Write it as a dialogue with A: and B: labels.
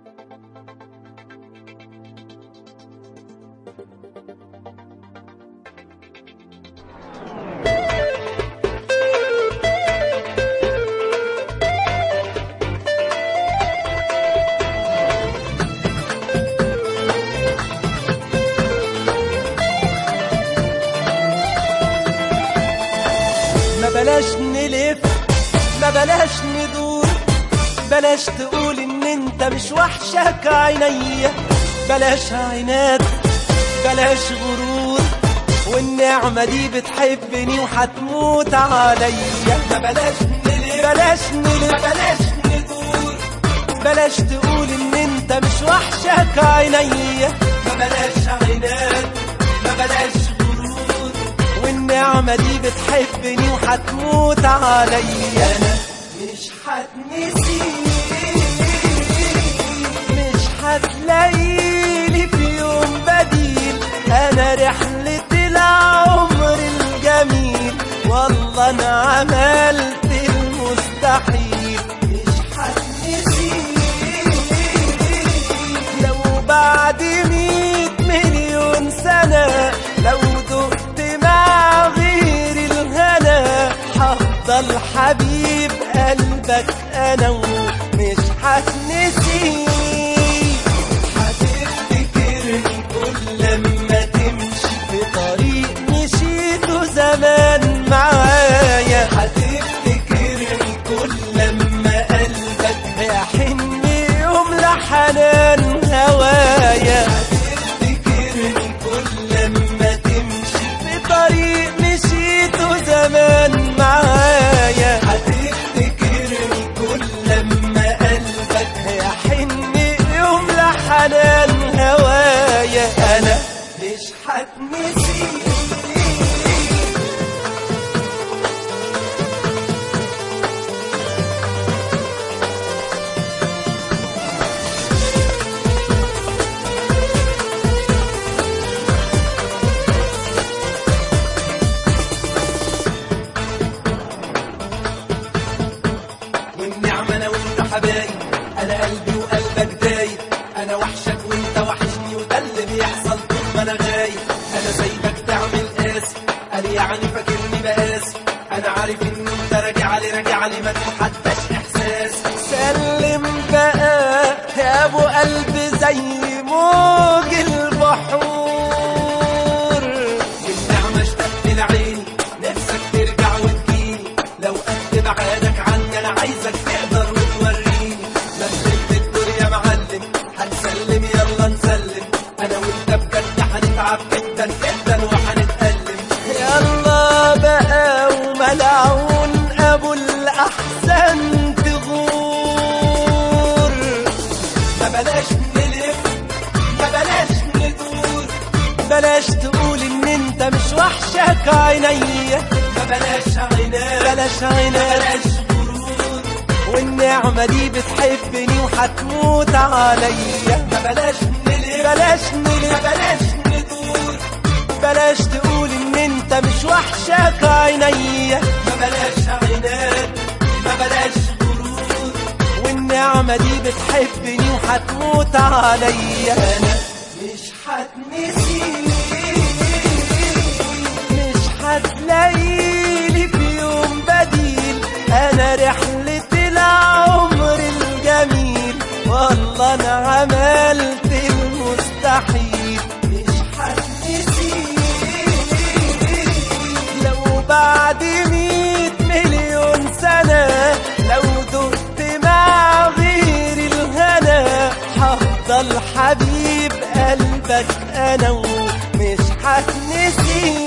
A: ما بلاش نلف، ما بلاش ندور، بلاش تقول ان انت مش وحشك عينيا، بلاش عناد، بلاش غرور، والنعمة دي بتحبني وهتموت عليا. ما بلاش نلف، بلاش نلف، بلاش ندور، بلاش تقول ان انت مش وحشك عينيا، ما بلاش عناد، ما بلاش غرور، والنعمة دي بتحبني وهتموت عليا. انا مش هتنسيك، مش هتلاقيلي في يوم بديل، انا رحلة العمر الجميل، والله انا عملت المستحيل. مش هتنسيك لو بعد 100 مليون سنة، لو دقت مع غير الهنا، هفضل حبيب قلبك انا ومش هتنسيك. هتفتكرني كل لما تمشي في طريق مشيته زمان معايا، هتفتكرني كل لما قلبك يحن يوم لحنان هوايا، هتفتكرني كل لما تمشي في طريق مشيته زمان معايا، هتفتكرني كل لما قلبك يحن يوم لحنان هوايا. انا مش هتنسيك. والنعمة انا وانت حبايب، انا قلبي وقلبك دايب، انا وحشك وانت وحشني، وده اللي بيحصل طول ما انا غايب. انا سايبك تعمل قاسي، قال يعني فاكرني بقاسي، انا عارف ان انت راجع لي ما تتحداش احساس. سلم بقى يا ابو قلبي زي موج البحور، النعمة اشتقت لعيني، نفسك ترجع وتجيني، لو قد بعادك عني انا عايزك تقدر وتوريني. لفت الدور يا معلم، هنسلم يلا نسلم، انا وانت بجد هنتعب جدا جدا وهنتألم. يلا بقى وملعون ابو الاحزان تغور، ما بلاش نلف، ما بلاش ندور، بلاش تقول ان انت مش وحشك عينيا، ما بلاش عناد، بلاش عناد، بلاش غرور، والنعمة دي بتحبني وهتموت عليا. ما بلاش نلف، بلاش نلف، بلاش ندور، بلاش تقول ان انت مش وحشك عينيا، ما بلاش عناد، ما بلاش غرور، والنعمة دي بتحبني وهتموت عليا. انا مش هتنسيك، مش هتلاقيلي في يوم بديل، انا رحلة العمر الجميل، والله انا عملت المستحيل. مش هتنسيك لو بعد 100 مليون سنة، لو دقت مع غير الهنا، هفضل حبيب قلبك انا ومش هتنسيك.